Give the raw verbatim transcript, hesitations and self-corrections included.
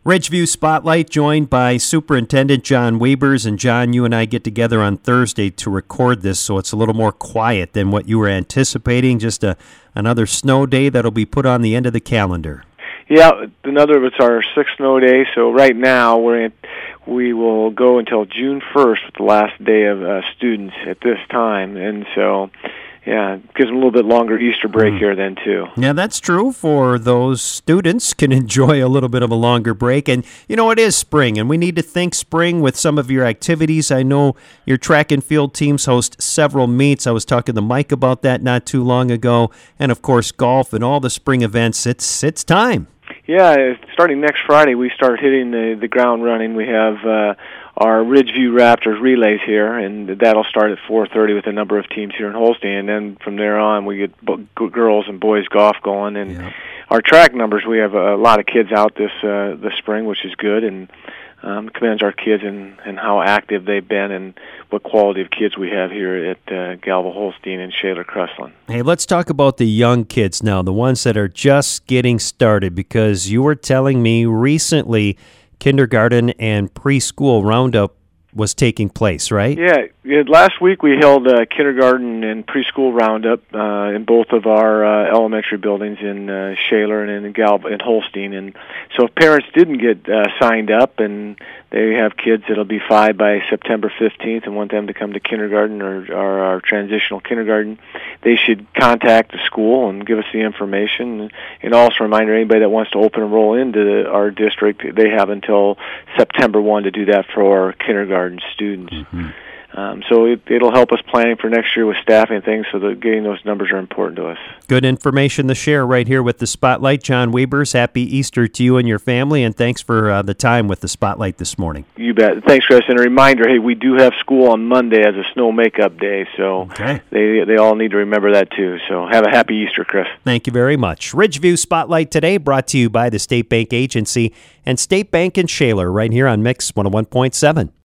Ridgeview Spotlight, joined by Superintendent John Wiebers. And John, you and I get together on Thursday to record this, so it's a little more quiet than what you were anticipating. Just a, another snow day that'll be put on the end of the calendar. Yeah, another, it's our sixth snow day, so right now we're in, we will go until June first with the last day of uh, students at this time, and so... Yeah, it gives them a little bit longer Easter break mm. here then, too. Yeah, that's true for those students can enjoy a little bit of a longer break. And, you know, it is spring, and we need to think spring with some of your activities. I know your track and field teams host several meets. I was talking to Mike about that not too long ago. And, of course, golf and all the spring events. It's it's time. Yeah, starting next Friday, we start hitting the, the ground running. We have... Uh, our Ridgeview Raptors relays here, and that'll start at four thirty with a number of teams here in Holstein, and then from there on we get b- girls and boys golf going. And yeah. Our track numbers, we have a lot of kids out this uh, this spring, which is good, and um, commends our kids and, and how active they've been and what quality of kids we have here at uh, Galva Holstein and Shaler Crestline. Hey, let's talk about the young kids now, the ones that are just getting started, because you were telling me recently kindergarten and preschool roundup was taking place, right? Yeah, yeah last week we held a kindergarten and preschool roundup uh, in both of our uh, elementary buildings in uh, Shaler and in Gal in Holstein. And so if parents didn't get uh, signed up and they have kids that'll be five by September fifteenth and want them to come to kindergarten or, or our transitional kindergarten, they should contact the school and give us the information. And also a reminder, anybody that wants to open and roll into the, our district, they have until September first to do that for our kindergarten students. Mm-hmm. Um, so it, it'll help us planning for next year with staffing and things, so that getting those numbers are important to us. Good information to share right here with the Spotlight. John Wiebers, happy Easter to you and your family, and thanks for uh, the time with the Spotlight this morning. You bet. Thanks, Chris. And a reminder, hey, we do have school on Monday as a snow makeup day, so okay. they, they all need to remember that too. So have a happy Easter, Chris. Thank you very much. Ridgeview Spotlight today brought to you by the State Bank Agency and State Bank in Shaler right here on Mix one oh one point seven.